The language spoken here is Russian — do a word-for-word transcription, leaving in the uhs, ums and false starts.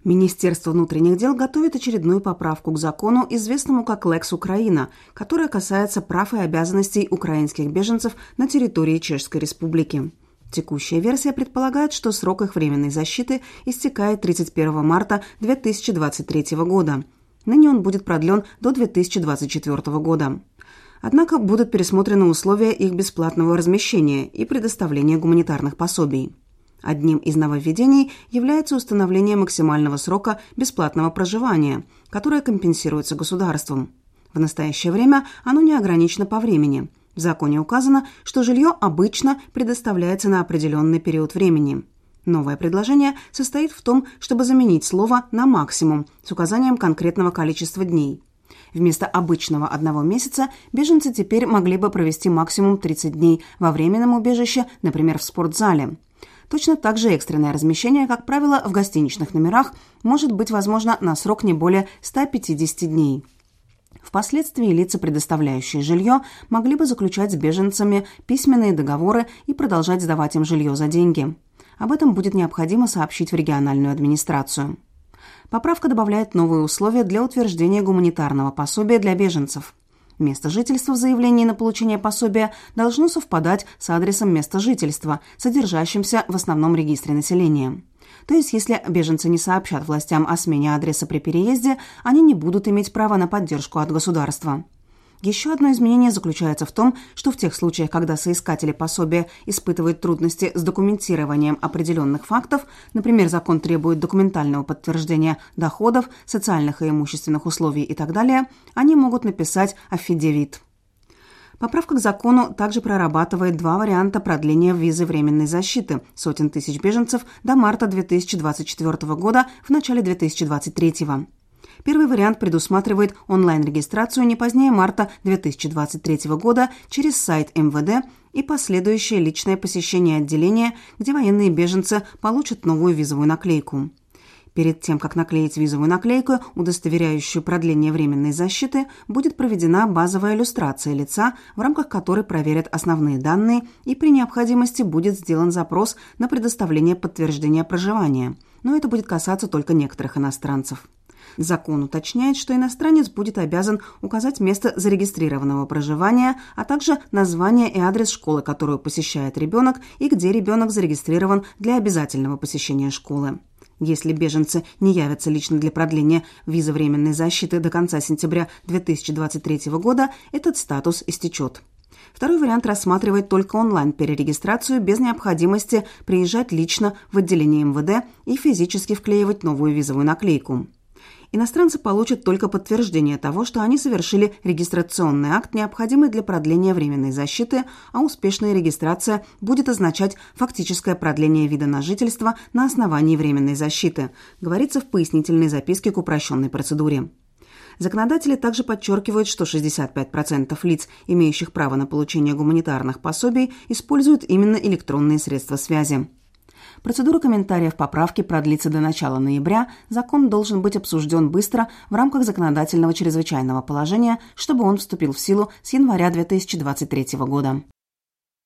Министерство внутренних дел готовит очередную поправку к закону, известному как «Лекс Украина», которая касается прав и обязанностей украинских беженцев на территории Чешской Республики. Текущая версия предполагает, что срок их временной защиты истекает тридцать первого марта две тысячи двадцать третьего года. Ныне он будет продлен до две тысячи двадцать четвёртого года. Однако будут пересмотрены условия их бесплатного размещения и предоставления гуманитарных пособий. Одним из нововведений является установление максимального срока бесплатного проживания, которое компенсируется государством. В настоящее время оно не ограничено по времени. В законе указано, что жилье обычно предоставляется на определенный период времени. Новое предложение состоит в том, чтобы заменить слово на «максимум» с указанием конкретного количества дней. Вместо обычного одного месяца беженцы теперь могли бы провести максимум тридцать дней во временном убежище, например, в спортзале. Точно так же экстренное размещение, как правило, в гостиничных номерах может быть возможно на срок не более ста пятидесяти дней. Впоследствии лица, предоставляющие жилье, могли бы заключать с беженцами письменные договоры и продолжать сдавать им жилье за деньги. Об этом будет необходимо сообщить в региональную администрацию. Поправка добавляет новые условия для утверждения гуманитарного пособия для беженцев. Место жительства в заявлении на получение пособия должно совпадать с адресом места жительства, содержащимся в основном регистре населения. То есть, если беженцы не сообщат властям о смене адреса при переезде, они не будут иметь права на поддержку от государства. Еще одно изменение заключается в том, что в тех случаях, когда соискатели пособия испытывают трудности с документированием определенных фактов, например, закон требует документального подтверждения доходов, социальных и имущественных условий и так далее, они могут написать аффидевит. Поправка к закону также прорабатывает два варианта продления визы временной защиты сотен тысяч беженцев до марта две тысячи двадцать четвёртого года в начале две тысячи двадцать третьего. Первый вариант предусматривает онлайн-регистрацию не позднее марта две тысячи двадцать третьего года через сайт эм вэ дэ и последующее личное посещение отделения, где военные беженцы получат новую визовую наклейку. Перед тем, как наклеить визовую наклейку, удостоверяющую продление временной защиты, будет проведена базовая иллюстрация лица, в рамках которой проверят основные данные, и при необходимости будет сделан запрос на предоставление подтверждения проживания. Но это будет касаться только некоторых иностранцев. Закон уточняет, что иностранец будет обязан указать место зарегистрированного проживания, а также название и адрес школы, которую посещает ребенок, и где ребенок зарегистрирован для обязательного посещения школы. Если беженцы не явятся лично для продления визы временной защиты до конца сентября две тысячи двадцать третьего года, этот статус истечет. Второй вариант рассматривает только онлайн-перерегистрацию без необходимости приезжать лично в отделение эм вэ дэ и физически вклеивать новую визовую наклейку. Иностранцы получат только подтверждение того, что они совершили регистрационный акт, необходимый для продления временной защиты, а успешная регистрация будет означать фактическое продление вида на жительство на основании временной защиты, говорится в пояснительной записке к упрощенной процедуре. Законодатели также подчеркивают, что шестьдесят пять процентов лиц, имеющих право на получение гуманитарных пособий, используют именно электронные средства связи. Процедура комментариев поправки продлится до начала ноября. Закон должен быть обсужден быстро в рамках законодательного чрезвычайного положения, чтобы он вступил в силу с января две тысячи двадцать третьего года.